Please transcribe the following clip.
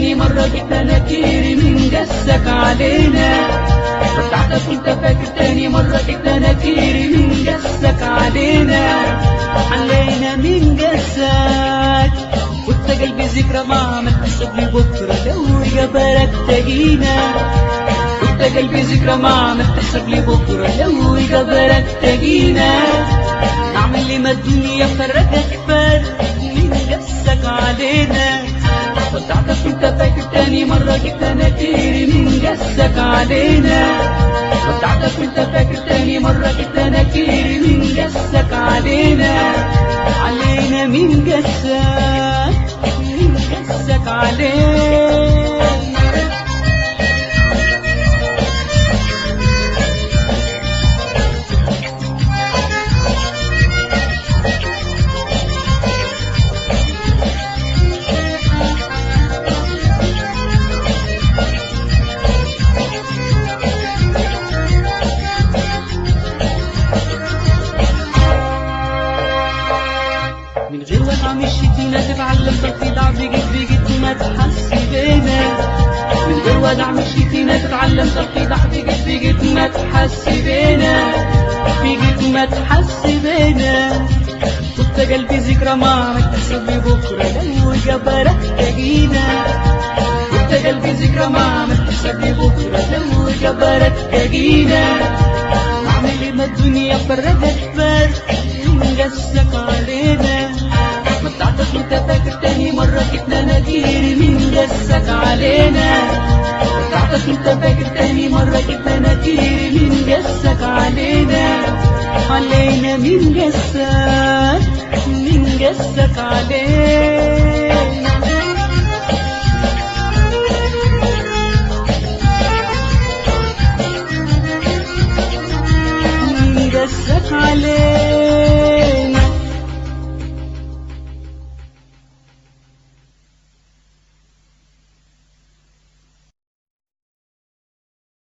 تاني مرة جيت اناكير من جسك علينا. ودعتك وانت فاكر تاني مرة جيت اناكير من جسك علينا. علينا من جسك وانت قلبي ذكرى ما عملت حساب لي بكرة لو جبرك تجينا. وانت قلبي ذكرى ما عملت حساب لي بكرة لو جبرك تجينا. نعمل لي ما الدنيا فرقك فرق من جسك علينا. ودعتك وانت فاكر تاني مرة جيت اناكير من جسك علينا. ودعتك وانت فاكر تاني مرة جيت اناكير من جسك علينا. علينا من جسك علينا. من غير وجع مشيتينا تتعلم ترفيض بيجيت وما تحس بينا. من غير وجع مشيتينا تتعلم ترفيض بيجيت وما تحس بينا. بيجيت وما تحس بينا. كنت قلبي ذكرى ما عملت حساب لي بكرة لو جبرك تجينا. كنت قلبي ذكرى ما عملت حساب لي بكرة لو جبرك تجينا. نعمل ايه ما الدنيا فرقت فرق من جسك علينا. متعتك وانت فاكر تاني مرة جيت اناكير من جسك علينا. متعتك وانت فاكر تاني مرة جيت اناكير من جسك علينا. علينا من جسك علينا. من جسك علينا.